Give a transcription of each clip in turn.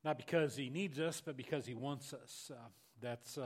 Not because he needs us, but because he wants us. That's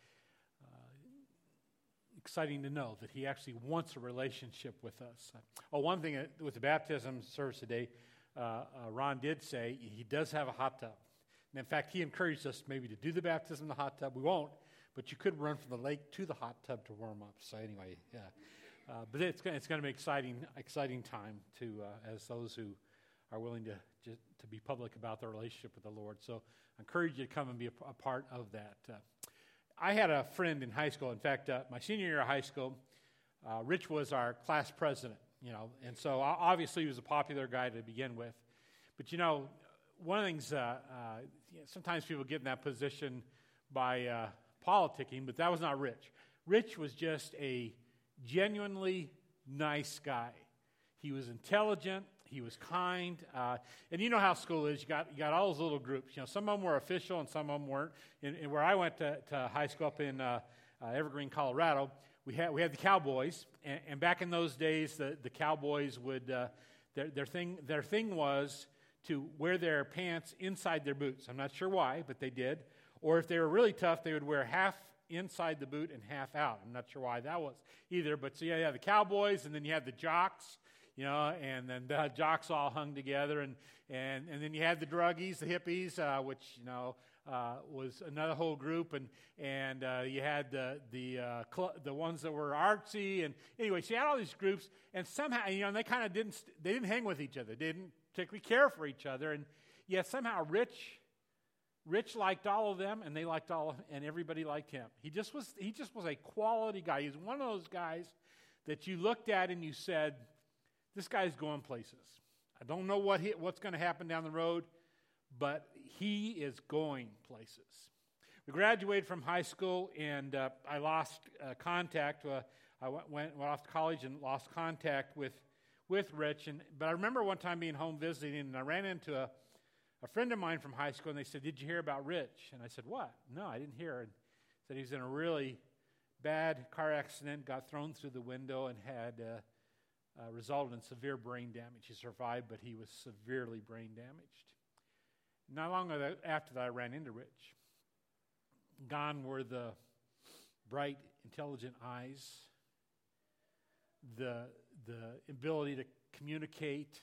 exciting to know that he actually wants a relationship with us. One thing with the baptism service today, Ron did say he does have a hot tub. And in fact, he encouraged us maybe to do the baptism in the hot tub. We won't, but you could run from the lake to the hot tub to warm up. So anyway, yeah. But it's going to be exciting time to as those who are willing to be public about their relationship with the Lord. So I encourage you to come and be a part of that. I had a friend in high school. In fact, my senior year of high school, Rich was our class president, and so obviously he was a popular guy to begin with. But, one of the things, sometimes people get in that position by politicking, but that was not Rich. Rich was just a genuinely nice guy. He was intelligent. He was kind, and you know how school is. You got all those little groups. Some of them were official, and some of them weren't. And where I went to high school up in Evergreen, Colorado, we had the Cowboys, and back in those days, the Cowboys would their thing was to wear their pants inside their boots. I'm not sure why, but they did. Or if they were really tough, they would wear half inside the boot and half out. I'm not sure why that was either. But so you had the Cowboys, and then you had the jocks. And then the jocks all hung together, and then you had the druggies, the hippies, which was another whole group, and you had the ones that were artsy, and anyway, so you had all these groups, and somehow and they kind of didn't hang with each other, they didn't particularly care for each other, and yet somehow Rich liked all of them, and they liked and everybody liked him. He just was a quality guy. He's one of those guys that you looked at and you said, this guy's going places. I don't know what's going to happen down the road, but he is going places. We graduated from high school, and I lost contact. I went off to college and lost contact with Rich. But I remember one time being home visiting, and I ran into a friend of mine from high school, and they said, "Did you hear about Rich?" And I said, "What?" "No, I didn't hear." And said he was in a really bad car accident, got thrown through the window, and had resulted in severe brain damage. He survived, but he was severely brain damaged. Not long after that, I ran into Rich. Gone were the bright, intelligent eyes, the ability to communicate.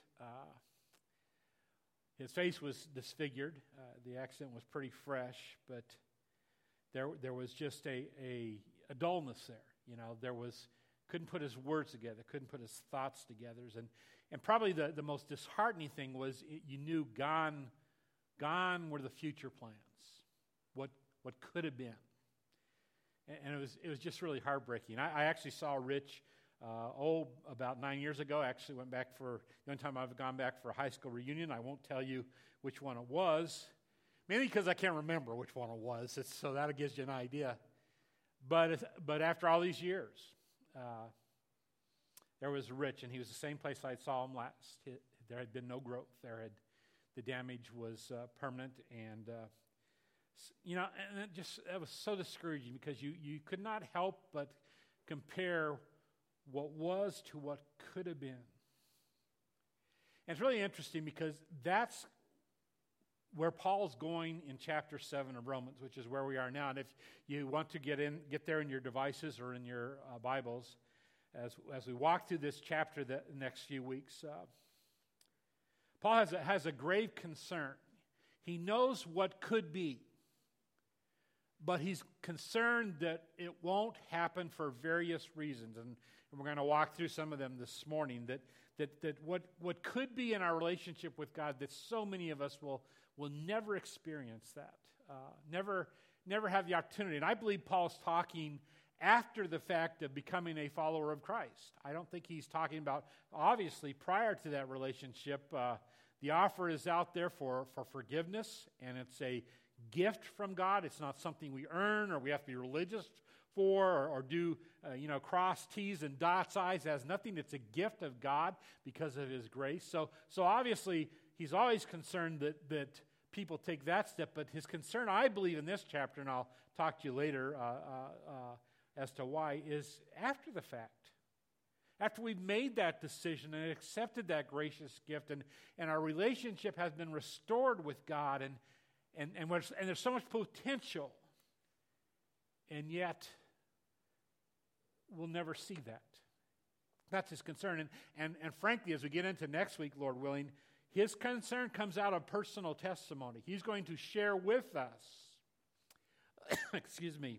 His face was disfigured. The accident was pretty fresh, but there was just a dullness there. Couldn't put his words together, couldn't put his thoughts together. And probably the most disheartening thing was you knew gone were the future plans, what could have been. And it was just really heartbreaking. I actually saw Rich about 9 years ago. I actually went back for the only time I've gone back for a high school reunion. I won't tell you which one it was, mainly because I can't remember which one it was. So that gives you an idea. But after all these years, there was Rich, and he was the same place I saw him last. There had been no growth. The damage was permanent, and it was so discouraging because you could not help but compare what was to what could have been. And it's really interesting because that's where Paul's going in chapter 7 of Romans, which is where we are now. And if you want to get there in your devices or in your Bibles, as we walk through this chapter the next few weeks, Paul has a grave concern. He knows what could be, but he's concerned that it won't happen for various reasons. And we're going to walk through some of them this morning, that what could be in our relationship with God, that so many of us will never experience that, never have the opportunity. And I believe Paul's talking after the fact of becoming a follower of Christ. I don't think he's talking about, obviously, prior to that relationship. The offer is out there for forgiveness, and it's a gift from God. It's not something we earn or we have to be religious for or do, cross T's and dots I's. It has nothing. It's a gift of God because of His grace. So obviously, he's always concerned that people take that step. But his concern, I believe, in this chapter, and I'll talk to you later as to why, is after the fact. After we've made that decision and accepted that gracious gift, and our relationship has been restored with God, and there's so much potential, and yet we'll never see that. That's his concern. And frankly, as we get into next week, Lord willing, his concern comes out of personal testimony. He's going to share with us, excuse me,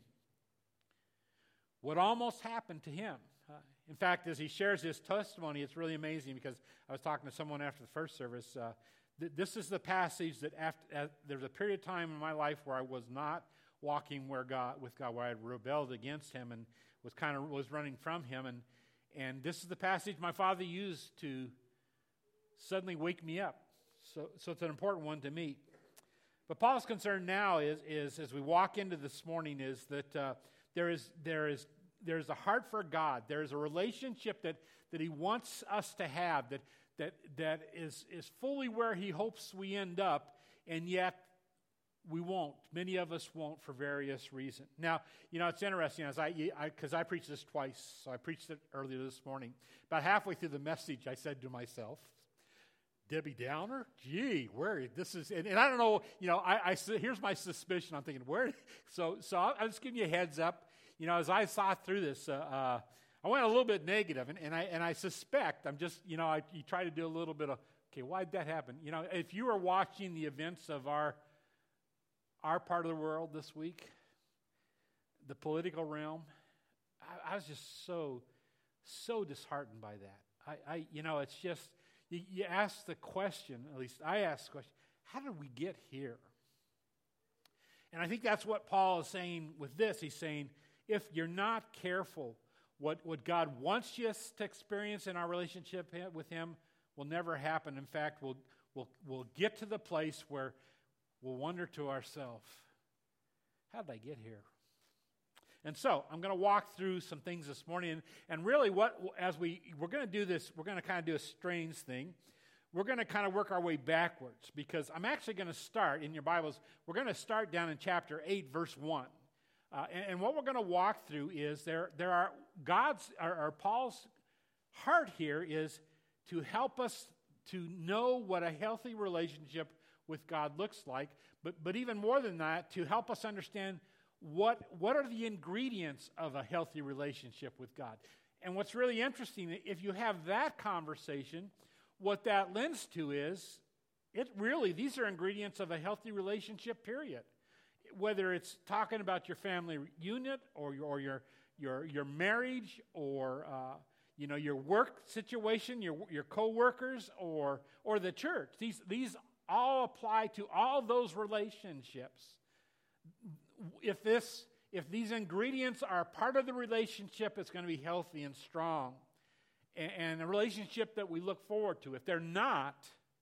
what almost happened to him. In fact, as he shares his testimony, it's really amazing because I was talking to someone after the first service. This is the passage that there's a period of time in my life where I was not walking with God, where I had rebelled against him and was running from him. And this is the passage my father used to suddenly wake me up. So it's an important one to me. But Paul's concern now is as we walk into this morning, is that there's a heart for God. There's a relationship that he wants us to have that is fully where he hopes we end up, and yet we won't. Many of us won't for various reasons. Now, it's interesting, because I preached this twice, so I preached it earlier this morning. About halfway through the message, I said to myself, Debbie Downer? Gee, this is, and I don't know, here's my suspicion. I'm thinking, where? So I'll just give you a heads up. As I saw through this, I went a little bit negative, and I suspect I'm just, you try to do a little bit of, okay, why'd that happen? If you were watching the events of our part of the world this week, the political realm, I was just so disheartened by that. It's just, you ask the question, at least I ask the question, how did we get here? And I think that's what Paul is saying with this. He's saying, if you're not careful, what God wants you to experience in our relationship with him will never happen. In fact, we'll get to the place where we'll wonder to ourselves, how did I get here? And so I'm going to walk through some things this morning, and really we're going to do this, we're going to kind of do a strange thing. We're going to kind of work our way backwards, because I'm actually going to start, in your Bibles, we're going to start down in chapter 8, verse 1. And what we're going to walk through is Paul's heart here is to help us to know what a healthy relationship with God looks like, but even more than that, to help us understand what are the ingredients of a healthy relationship with God. And what's really interesting, if you have that conversation, what that lends to is, these are ingredients of a healthy relationship, period. Whether it's talking about your family unit or your marriage or your work situation, your co-workers or the church. These all apply to all those relationships. If these ingredients are part of the relationship, it's going to be healthy and strong, and a relationship that we look forward to. If they're not,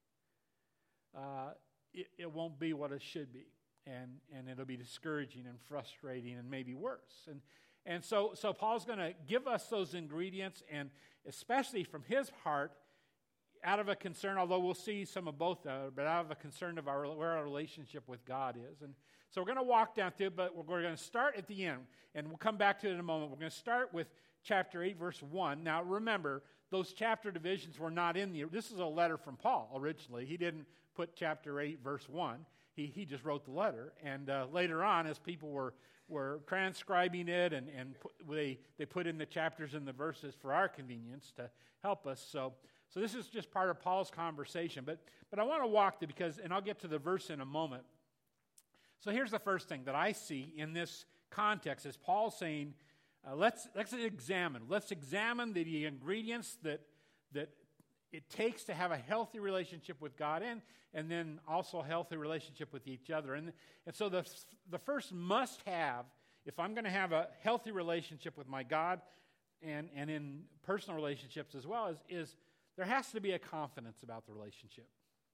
it won't be what it should be. And it'll be discouraging and frustrating and maybe worse. And so Paul's going to give us those ingredients, and especially from his heart, out of a concern, although we'll see some of both, but out of a concern of where our relationship with God is. And so we're going to walk down through it, but we're going to start at the end, and we'll come back to it in a moment. We're going to start with chapter 8, verse 1. Now remember, those chapter divisions were not in this is a letter from Paul originally. He didn't put chapter 8, verse 1. He just wrote the letter, and later on, as people were transcribing it, and they put in the chapters and the verses for our convenience to help us. So this is just part of Paul's conversation, but I want to walk through and I'll get to the verse in a moment. So here's the first thing that I see in this context is Paul saying, let's examine the ingredients that it takes to have a healthy relationship with God and then also a healthy relationship with each other. And so the first must-have, if I'm going to have a healthy relationship with my God and in personal relationships as well, is there has to be a confidence about the relationship.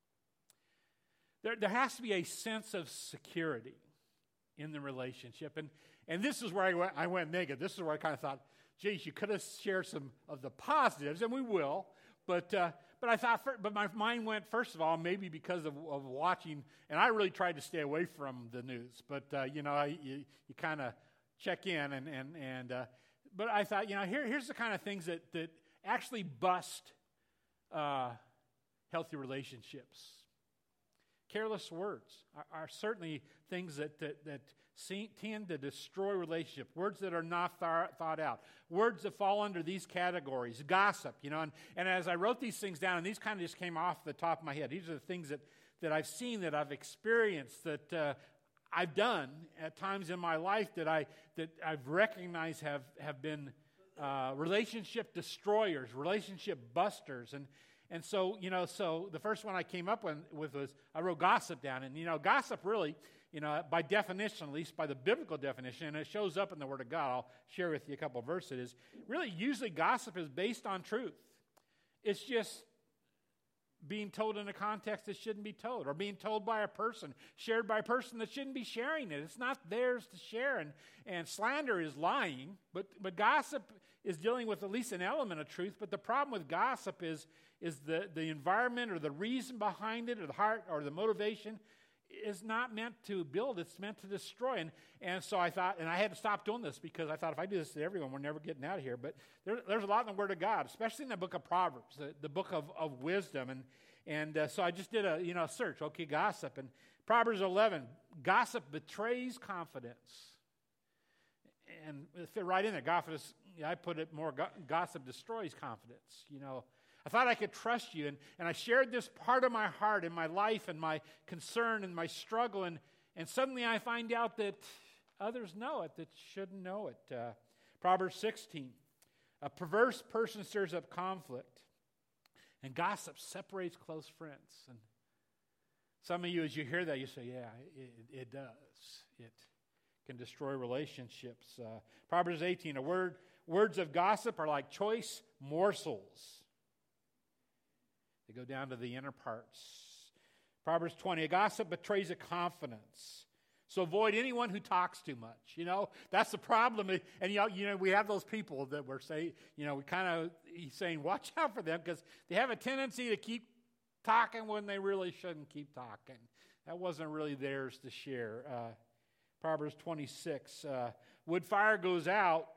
There has to be a sense of security in the relationship. And this is where I went negative. This is where I kind of thought, geez, you could have shared some of the positives, and we will. But I thought, but my mind went, first of all, maybe because of watching, and I really tried to stay away from the news. But you kind of check in, but I thought, here's the kind of things that actually bust healthy relationships. careless words are certainly things that tend to destroy relationship. Words that are not thought out. Words that fall under these categories. Gossip, and as I wrote these things down, and these kind of just came off the top of my head. These are the things that I've seen, that I've experienced, that I've done at times in my life that I've recognized have been relationship destroyers, relationship busters, and so so the first one I came up with was I wrote gossip down, and gossip really, by definition, at least by the biblical definition, and it shows up in the Word of God. I'll share with you a couple of verses. Really, usually gossip is based on truth. It's just being told in a context that shouldn't be told, or being told by a person, shared by a person that shouldn't be sharing it. It's not theirs to share, and slander is lying, but gossip is dealing with at least an element of truth. But the problem with gossip is the environment or the reason behind it, or the heart or the motivation is not meant to build, it's meant to destroy. And so I thought, and I had to stop doing this, because I thought if I do this to everyone, we're never getting out of here. But there's a lot in the Word of God, especially in the book of Proverbs, the book of wisdom. And so I just did a search, gossip. And Proverbs 11, gossip betrays confidence. And it fit right in there. I put it more, gossip destroys confidence, I thought I could trust you, and I shared this part of my heart and my life and my concern and my struggle, and suddenly I find out that others know it that shouldn't know it. Proverbs 16, a perverse person stirs up conflict, and gossip separates close friends. And some of you, as you hear that, you say, yeah, it does. It can destroy relationships. Proverbs 18, words of gossip are like choice morsels. They go down to the inner parts. Proverbs 20, a gossip betrays a confidence. So avoid anyone who talks too much. That's the problem. And we have those people that we're saying, he's saying, watch out for them, because they have a tendency to keep talking when they really shouldn't keep talking. That wasn't really theirs to share. Proverbs 26, without fire goes out,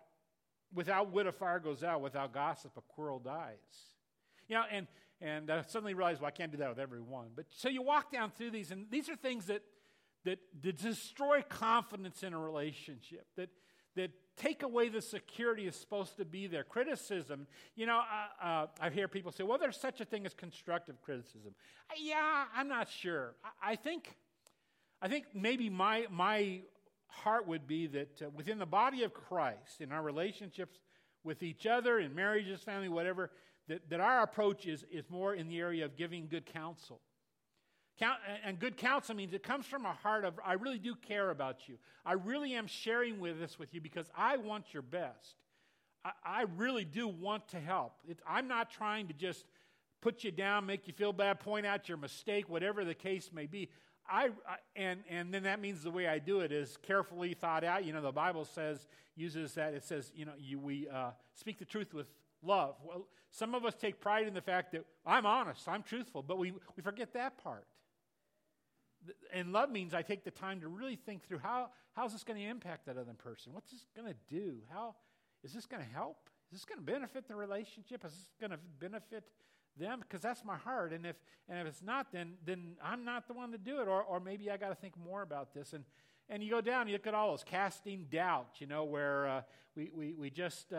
without gossip, a quarrel dies. And I suddenly realized, I can't do that with everyone. But so you walk down through these, and these are things that destroy confidence in a relationship, that take away the security is supposed to be there. Criticism, I hear people say, well, there's such a thing as constructive criticism. I'm not sure. I think maybe my heart would be that within the body of Christ, in our relationships with each other, in marriages, family, whatever, that our approach is more in the area of giving good counsel. And good counsel means it comes from a heart of, I really do care about you. I really am sharing this with you because I want your best. I really do want to help. I'm not trying to just put you down, make you feel bad, point out your mistake, whatever the case may be. And then that means the way I do it is carefully thought out. The Bible uses that. It says, we speak the truth with love. Well, some of us take pride in the fact that I'm honest, I'm truthful, but we forget that part. And love means I take the time to really think through how's this going to impact that other person? What's this going to do? How is this going to help? Is this going to benefit the relationship? Is this going to benefit them? Because that's my heart. And if it's not, then I'm not the one to do it. Or maybe I got to think more about this. And you go down, you look at all those casting doubt, where we just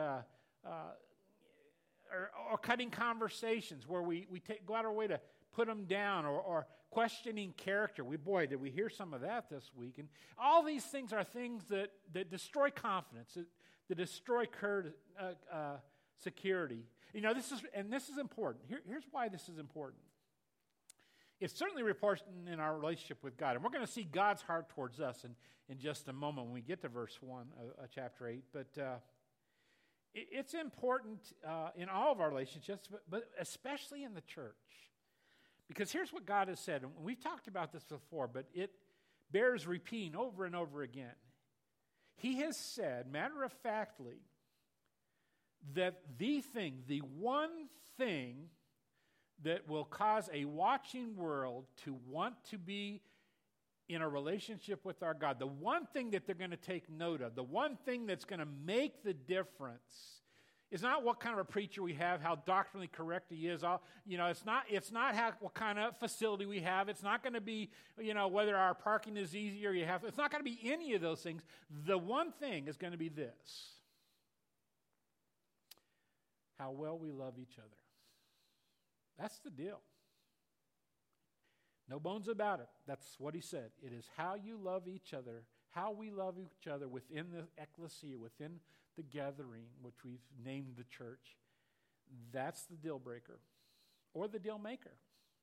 or cutting conversations where we go out our way to put them down, or questioning character. Did we hear some of that this week? And all these things are things that destroy confidence, that destroy security. This is important. Here's why this is important. It's certainly important in our relationship with God. And we're going to see God's heart towards us in just a moment when we get to verse 1 of chapter 8. But it's important in all of our relationships, but especially in the church. Because here's what God has said, and we've talked about this before, but it bears repeating over and over again. He has said, matter-of-factly, that the one thing that will cause a watching world to want to be in a relationship with our God, the one thing that they're going to take note of, the one thing that's going to make the difference It's not what kind of a preacher we have, how doctrinally correct he is. It's not what kind of facility we have. It's not going to be, whether our parking is easy or you have. It's not going to be any of those things. The one thing is going to be this: how well we love each other. That's the deal. No bones about it. That's what he said. It is how you love each other, how we love each other within the ecclesia, within the gathering, which we've named the church. That's the deal breaker or the deal maker.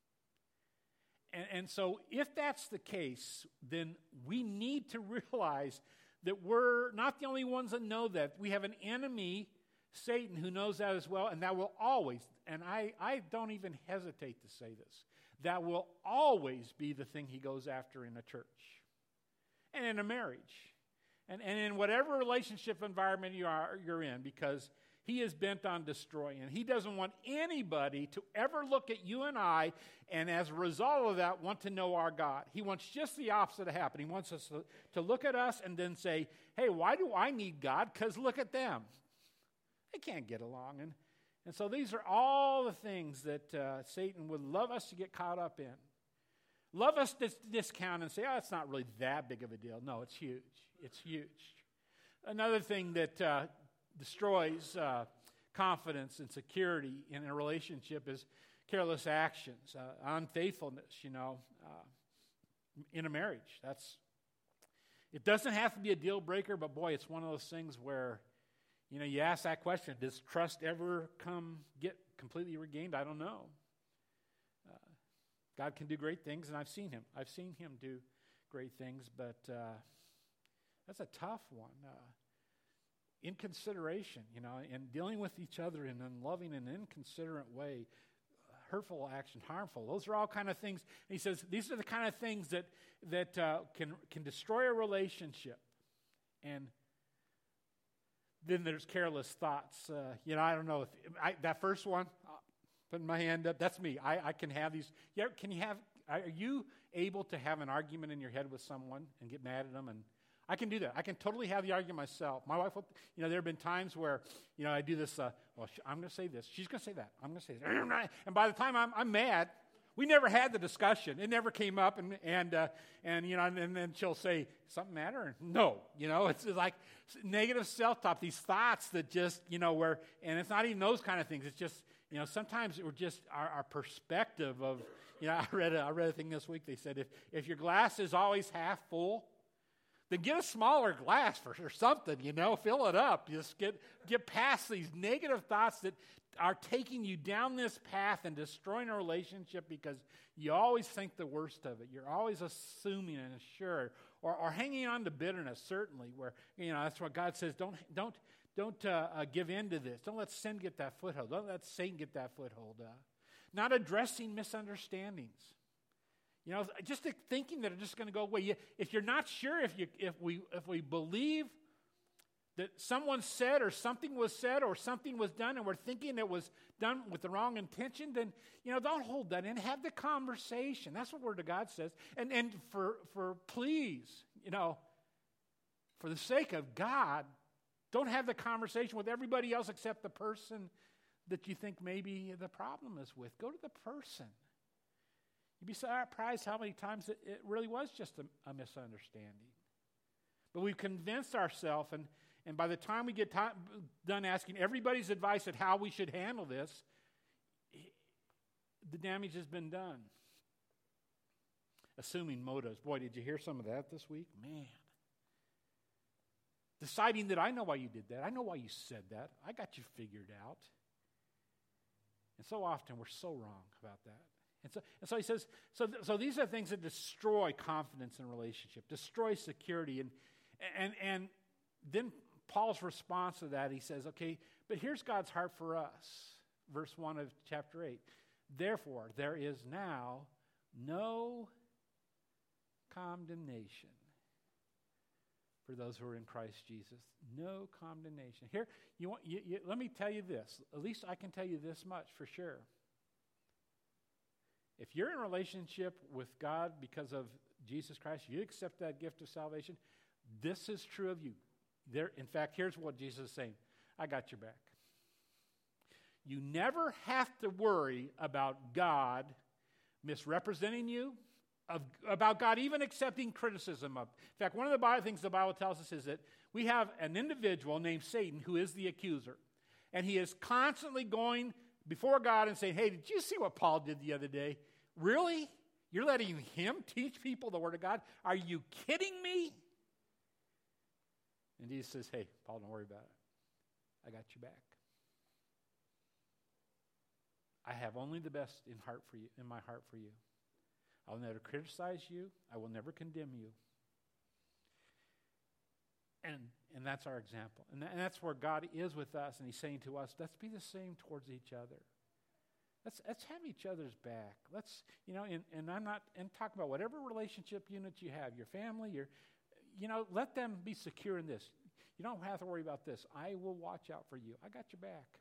And so if that's the case, then we need to realize that we're not the only ones that know that. We have an enemy, Satan, who knows that as well, and that will always, and I don't even hesitate to say this, that will always be the thing he goes after in a church and in a marriage. And in whatever relationship environment you're in, because he is bent on destroying. And he doesn't want anybody to ever look at you and I, and as a result of that, want to know our God. He wants just the opposite to happen. He wants us to look at us and then say, hey, why do I need God? Because look at them. They can't get along. And so these are all the things that Satan would love us to get caught up in. Love us to discount and say, oh, it's not really that big of a deal. No, it's huge. It's huge. Another thing that destroys confidence and security in a relationship is careless actions, unfaithfulness, in a marriage. It doesn't have to be a deal breaker, but boy, it's one of those things where, you ask that question, does trust ever get completely regained? I don't know. God can do great things, and I've seen him. I've seen him do great things, but that's a tough one. Inconsideration, and dealing with each other in a loving and inconsiderate way, hurtful action, harmful. Those are all kind of things. And he says these are the kind of things that can destroy a relationship. And then there's careless thoughts. I don't know if that first one. Putting my hand up. That's me. I can have these. Yeah, are you able to have an argument in your head with someone and get mad at them? And I can do that. I can totally have the argument myself. My wife will, there have been times where, I do this, I'm going to say this. She's going to say that. I'm going to say that. And by the time I'm mad, we never had the discussion. It never came up. And then she'll say, something matter? No. It's like negative self-talk, these thoughts that just, and it's not even those kind of things. It's just, sometimes we're just our perspective of, I read a thing this week. They said if your glass is always half full, then get a smaller glass or something, fill it up. Just get past these negative thoughts that are taking you down this path and destroying a relationship because you always think the worst of it. You're always assuming and assured or hanging on to bitterness, certainly, where, that's what God says, don't give in to this. Don't let sin get that foothold. Don't let Satan get that foothold. Not addressing misunderstandings. Just thinking that it's just going to go away. If you're not sure, if we believe that someone said or something was said or something was done and we're thinking it was done with the wrong intention, then, don't hold that in. Have the conversation. That's what the Word of God says. And for please, for the sake of God, don't have the conversation with everybody else except the person that you think maybe the problem is with. Go to the person. You'd be surprised how many times it really was just a misunderstanding. But we've convinced ourselves, and by the time we get done asking everybody's advice at how we should handle this, the damage has been done. Assuming motives. Boy, did you hear some of that this week? Man. Deciding that I know why you did that. I know why you said that. I got you figured out. And so often we're so wrong about that. And so he says, so these are things that destroy confidence in a relationship, destroy security. And then Paul's response to that, he says, okay, but here's God's heart for us. Verse 1 of chapter 8. Therefore, there is now no condemnation for those who are in Christ Jesus. No condemnation. Here, let me tell you this. At least I can tell you this much for sure. If you're in a relationship with God because of Jesus Christ, you accept that gift of salvation, this is true of you. In fact, here's what Jesus is saying. I got your back. you never have to worry about God misrepresenting you, about God even accepting criticism of. In fact, one of the things the Bible tells us is that we have an individual named Satan who is the accuser. And he is constantly going before God and saying, hey, did you see what Paul did the other day? Really? You're letting him teach people the Word of God? Are you kidding me? And Jesus says, hey, Paul, don't worry about it. I got you back. I have only the best in my heart for you. I'll never criticize you. I will never condemn you. And that's our example. And that's where God is with us, and he's saying to us, let's be the same towards each other. Let's have each other's back. Let's, and talk about whatever relationship unit you have, your family, let them be secure in this. You don't have to worry about this. I will watch out for you. I got your back.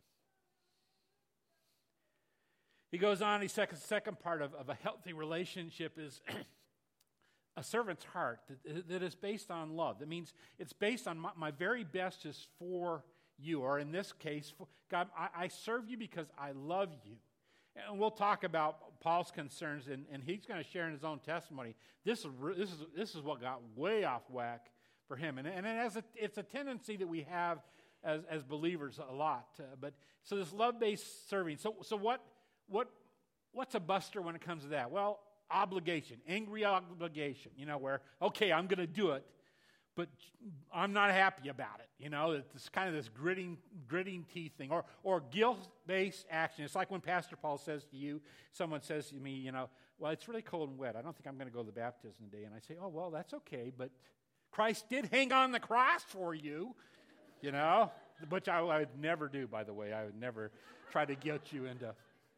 He goes on, the second part of a healthy relationship is a servant's heart that is based on love. That means it's based on my very best is for you, or in this case, God, I serve you because I love you. And we'll talk about Paul's concerns, and he's going to share in his own testimony. This is what got way off whack for him, and it's a tendency that we have as believers a lot. But so this love-based serving. So what's a buster when it comes to that? Well, obligation, angry obligation. Where okay, I'm going to do it, but I'm not happy about it. It's kind of this gritting teeth thing, or guilt-based action. It's like when Pastor Paul says to you, someone says to me, well, it's really cold and wet. I don't think I'm going to go to the baptism today. And I say, oh, well, that's okay, but Christ did hang on the cross for you, which I would never do, by the way. I would never try to guilt you into.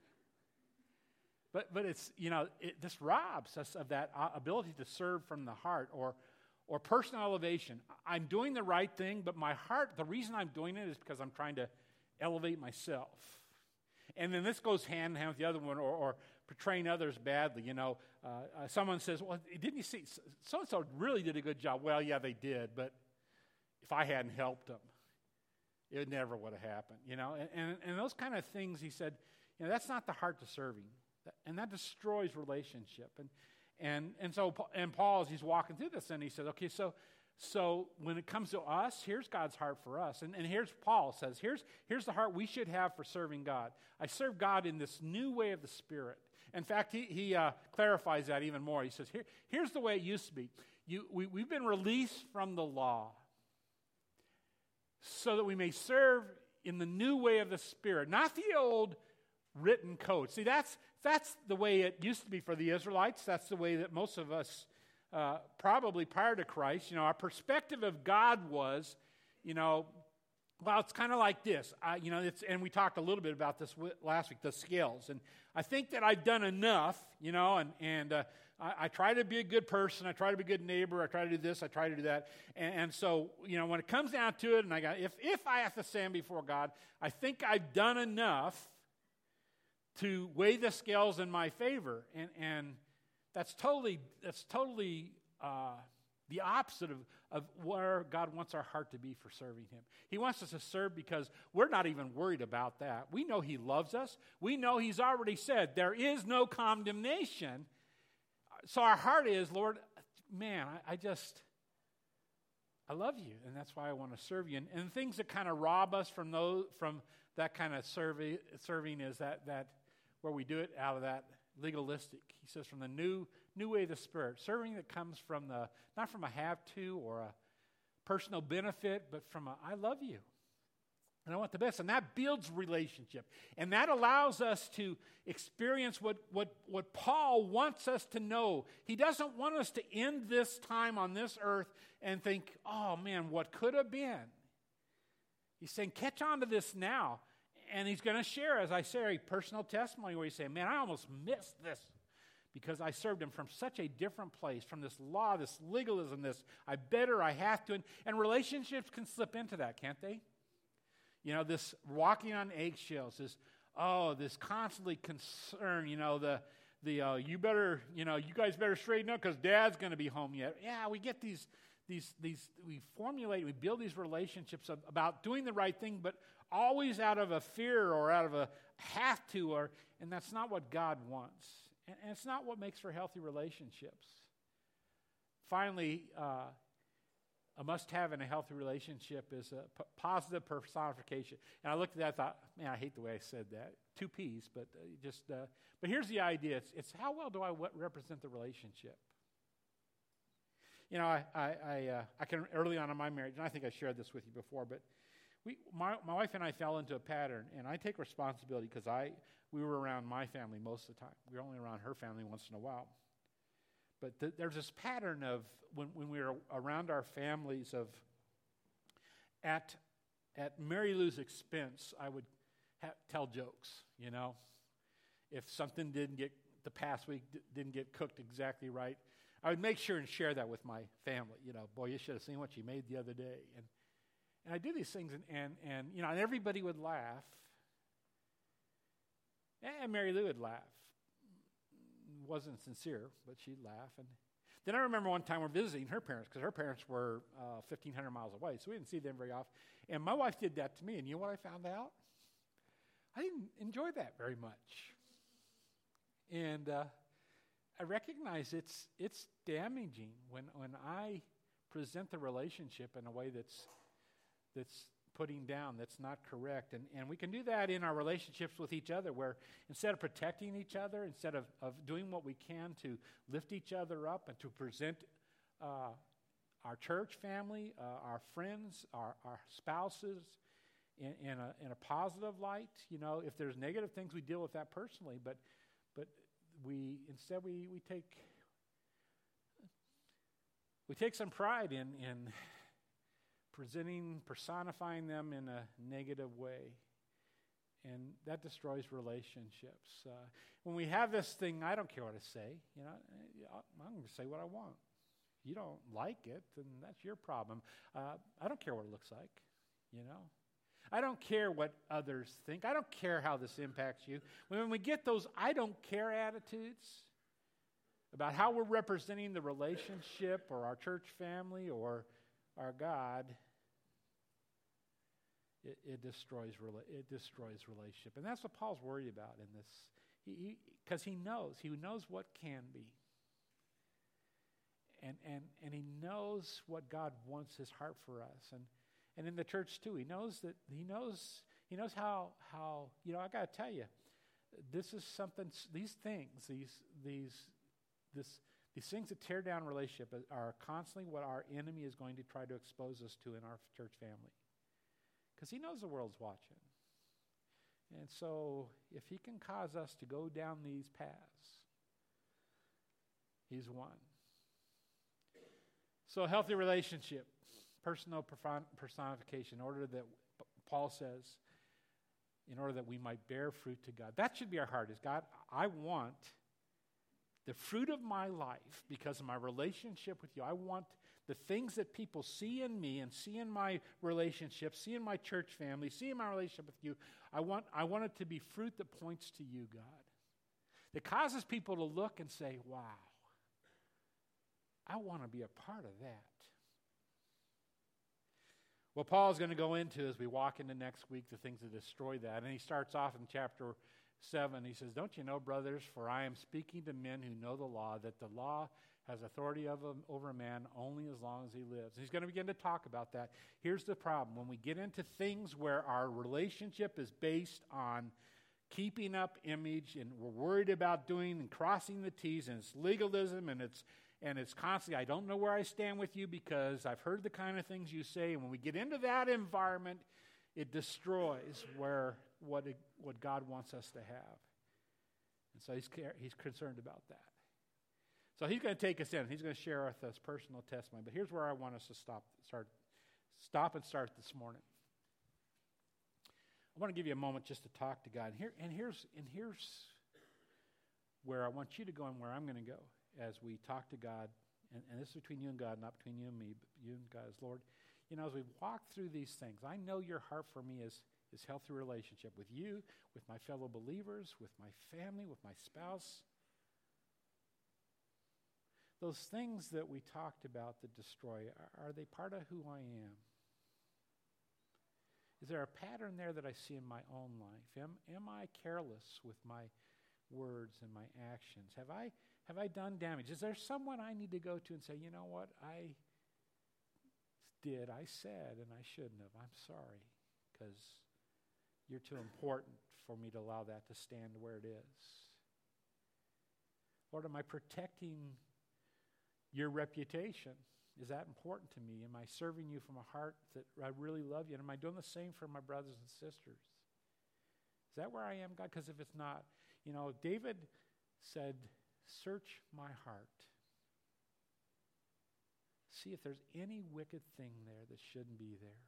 But it's, this robs us of that ability to serve from the heart, or personal elevation. I'm doing the right thing, but my heart, the reason I'm doing it is because I'm trying to elevate myself. And then this goes hand in hand with the other one, or portraying others badly. Someone says, well, didn't you see, so-and-so really did a good job. Well, yeah, they did, but if I hadn't helped them, it never would have happened. And those kind of things, he said, that's not the heart to serving. And that destroys relationship. And so Paul, as he's walking through this, and he says, okay, so when it comes to us, here's God's heart for us. And here's Paul says, here's the heart we should have for serving God. I serve God in this new way of the Spirit. In fact, he clarifies that even more. He says, here's the way it used to be. We've been released from the law so that we may serve in the new way of the Spirit, not the old written code. See, that's the way it used to be for the Israelites. That's the way that most of us, probably prior to Christ, our perspective of God was, well, it's kind of like this. And we talked a little bit about this last week, the scales. And I think that I've done enough, and I try to be a good person. I try to be a good neighbor. I try to do this. I try to do that. And so, when it comes down to it, and if I have to stand before God, I think I've done enough to weigh the scales in my favor, and that's totally the opposite of where God wants our heart to be for serving Him. He wants us to serve because we're not even worried about that. We know He loves us. We know He's already said there is no condemnation. So our heart is, Lord, man, I love you, and that's why I want to serve you. And things that kind of rob us from that kind of serving is that where we do it out of that legalistic. He says from the new way of the Spirit, serving that comes from not from a have-to or a personal benefit, but from I love you, and I want the best. And that builds relationship, and that allows us to experience what Paul wants us to know. He doesn't want us to end this time on this earth and think, oh man, what could have been. He's saying, catch on to this now. And he's going to share, as I say, a personal testimony where he's saying, man, I almost missed this because I served him from such a different place, from this law, this legalism, this I have to. And relationships can slip into that, can't they? This walking on eggshells, this constantly concern, you guys better straighten up because Dad's going to be home yet. Yeah, we get these we formulate, we build these relationships about doing the right thing, but always out of a fear or out of a have to, and that's not what God wants. And it's not what makes for healthy relationships. Finally, a must-have in a healthy relationship is a positive personification. And I looked at that and thought, man, I hate the way I said that. 2 P's, but but here's the idea. It's how well do I represent the relationship? You know, I can, early on in my marriage, and I think I shared this with you before, but my wife and I fell into a pattern, and I take responsibility because we were around my family most of the time. We were only around her family once in a while. But there's this pattern of when we were around our families of at Mary Lou's expense, I would tell jokes, you know. If something the past week didn't get cooked exactly right, I would make sure and share that with my family. You know, boy, you should have seen what she made the other day. And I do these things, and you know, and everybody would laugh. And Mary Lou would laugh. It wasn't sincere, but she'd laugh. And then I remember one time we're visiting her parents, because her parents were 1,500 miles away, so we didn't see them very often. And my wife did that to me, and you know what I found out? I didn't enjoy that very much. And I recognize it's damaging when I present the relationship in a way that's putting down, that's not correct. And we can do that in our relationships with each other, where instead of protecting each other, instead of doing what we can to lift each other up and to present our church family, our friends, our spouses in a positive light, you know, if there's negative things, we deal with that personally, but we take some pride in personifying them in a negative way, and that destroys relationships. When we have this thing, I don't care what I say, you know, I'm going to say what I want. You don't like it, then that's your problem. I don't care what it looks like, you know. I don't care what others think. I don't care how this impacts you. When we get those I don't care attitudes about how we're representing the relationship or our church family or our God, it destroys relationship. And that's what Paul's worried about in this. Because he knows what can be. And he knows what God wants his heart for us. And in the church too, he knows how you know, I got to tell you, this is something, these things that tear down relationship are constantly what our enemy is going to try to expose us to in our church family. Because he knows the world's watching. And so if he can cause us to go down these paths, he's won. So a healthy relationship, personal personification, in order that, Paul says, in order that we might bear fruit to God. That should be our heart, is God, I want the fruit of my life, because of my relationship with you. I want the things that people see in me and see in my relationship, see in my church family, see in my relationship with you. I want it to be fruit that points to you, God. That causes people to look and say, wow, I want to be a part of that. What Paul's going to go into as we walk into next week, the things that destroy that. And he starts off in chapter 7. He says, don't you know, brothers, for I am speaking to men who know the law, that the law has authority over a man only as long as he lives. And he's going to begin to talk about that. Here's the problem. When we get into things where our relationship is based on keeping up image, and we're worried about doing and crossing the T's, and it's legalism, and it's constantly, I don't know where I stand with you because I've heard the kind of things you say. And when we get into that environment, it destroys what God wants us to have. And so he's concerned about that. So he's going to take us in. He's going to share with us personal testimony. But here's where I want us to stop and start this morning. I want to give you a moment just to talk to God. And here's where I want you to go and where I'm going to go as we talk to God. And this is between you and God, not between you and me, but you and God as Lord. You know, as we walk through these things, I know your heart for me is healthy relationship with you, with my fellow believers, with my family, with my spouse. those things that we talked about that destroy, are they part of who I am? Is there a pattern there that I see in my own life? Am I careless with my words and my actions? Have I done damage? Is there someone I need to go to and say, you know what, I said, and I shouldn't have. I'm sorry, because you're too important for me to allow that to stand where it is. Lord, am I protecting your reputation? Is that important to me? Am I serving you from a heart that I really love you? And am I doing the same for my brothers and sisters? Is that where I am, God? Because if it's not, David said, search my heart. See if there's any wicked thing there that shouldn't be there.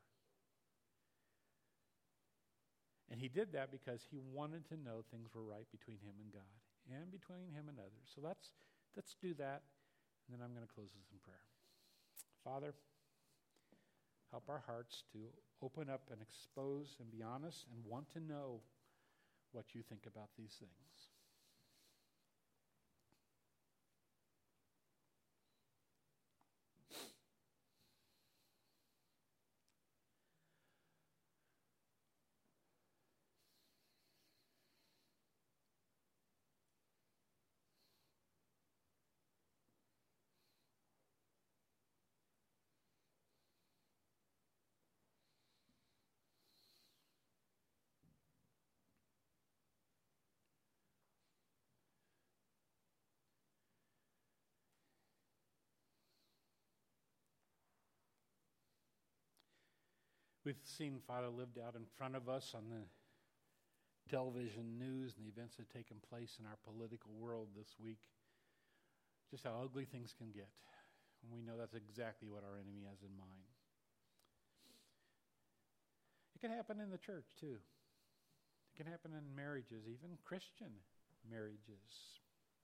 And he did that because he wanted to know things were right between him and God and between him and others. So let's do that, and then I'm going to close this in prayer. Father, help our hearts to open up and expose and be honest and want to know what you think about these things. We've seen, Father, lived out in front of us on the television news and the events that have taken place in our political world this week, just how ugly things can get. And we know that's exactly what our enemy has in mind. It can happen in the church, too. It can happen in marriages, even Christian marriages.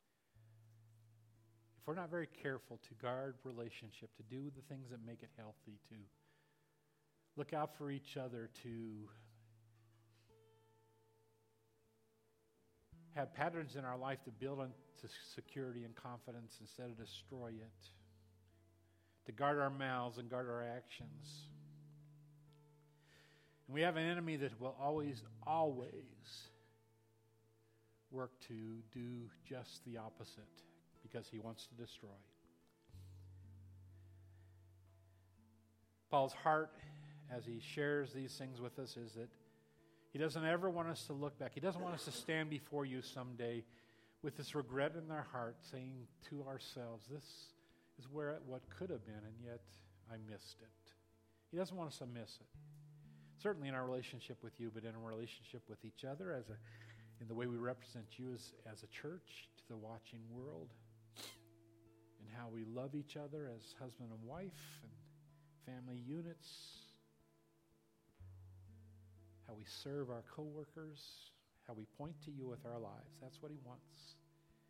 If we're not very careful to guard relationship, to do the things that make it healthy, to look out for each other, to have patterns in our life to build on to security and confidence instead of destroy it, to guard our mouths and guard our actions. And we have an enemy that will always work to do just the opposite because he wants to destroy. Paul's heart, as he shares these things with us, is that he doesn't ever want us to look back. He doesn't want us to stand before you someday with this regret in our heart, saying to ourselves, this is what could have been, and yet I missed it. He doesn't want us to miss it. Certainly in our relationship with you, but in our relationship with each other, in the way we represent you as a church to the watching world, and how we love each other as husband and wife and family units, how we serve our coworkers, how we point to you with our lives. That's what he wants.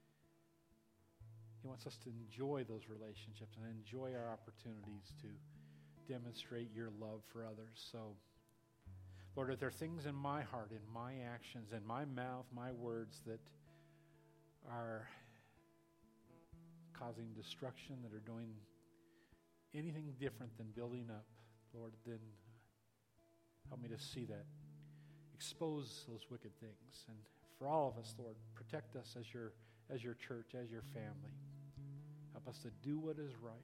He wants us to enjoy those relationships and enjoy our opportunities to demonstrate your love for others. So, Lord, if there are things in my heart, in my actions, in my mouth, my words that are causing destruction, that are doing anything different than building up, Lord, then help me to see that. Expose those wicked things. And for all of us, Lord, protect us as your church, as your family. Help us to do what is right.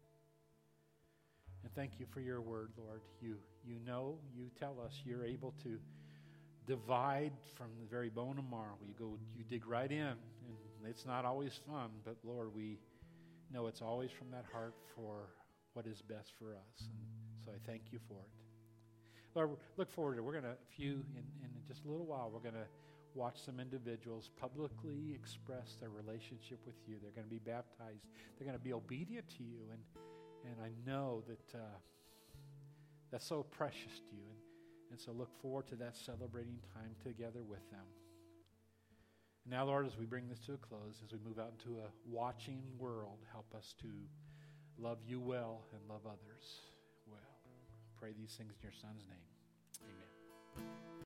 And thank you for your word, Lord. You tell us you're able to divide from the very bone of marrow. You dig right in, and it's not always fun, but Lord, we know it's always from that heart for what is best for us. And so I thank you for it. Lord, look forward to it. We're going to, in just a little while, we're going to watch some individuals publicly express their relationship with you. They're going to be baptized. They're going to be obedient to you. And I know that that's so precious to you. And so look forward to that celebrating time together with them. And now, Lord, as we bring this to a close, as we move out into a watching world, help us to love you well and love others well. Pray these things in your Son's name. Amen.